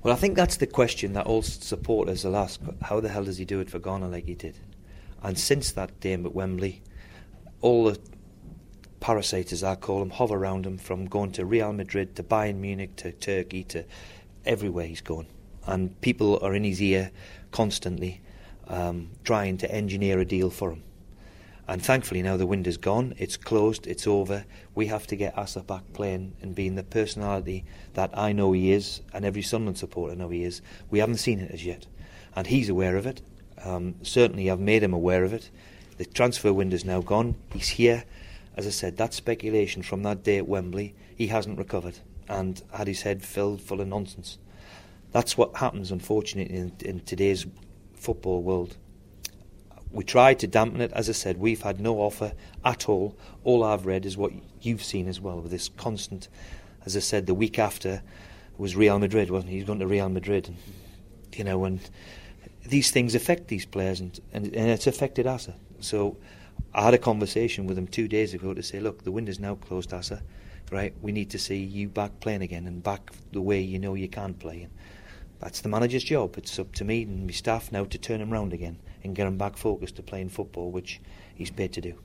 Well, I think that's the question that all supporters will ask. How the hell does he do it for Ghana like he did? And since that game at Wembley, all the parasites, as I call them, hover around him, from going to Real Madrid to Bayern Munich to Turkey to everywhere he's going. And people are in his ear constantly trying to engineer a deal for him. And thankfully now the window's gone, it's closed, it's over. We have to get Asa back playing and being the personality that I know he is, and every Sunderland supporter know he is. We haven't seen it as yet, and he's aware of it. Certainly I've made him aware of it. The transfer window's now gone, he's here. As I said, that speculation from that day at Wembley, he hasn't recovered and had his head filled full of nonsense. That's what happens, unfortunately, in today's football world. We tried to dampen it. As I said, we've had no offer at all. All I've read is what you've seen as well, with this constant. As I said, the week after was Real Madrid, wasn't he? He's going to Real Madrid. And, you know, and these things affect these players, and it's affected Asa. So I had a conversation with him 2 days ago to say, look, the window's now closed, Asa. Right? We need to see you back playing again and back the way you know you can play. And that's the manager's job. It's up to me and my staff now to turn him round again and get him back focused to playing football, which he's paid to do.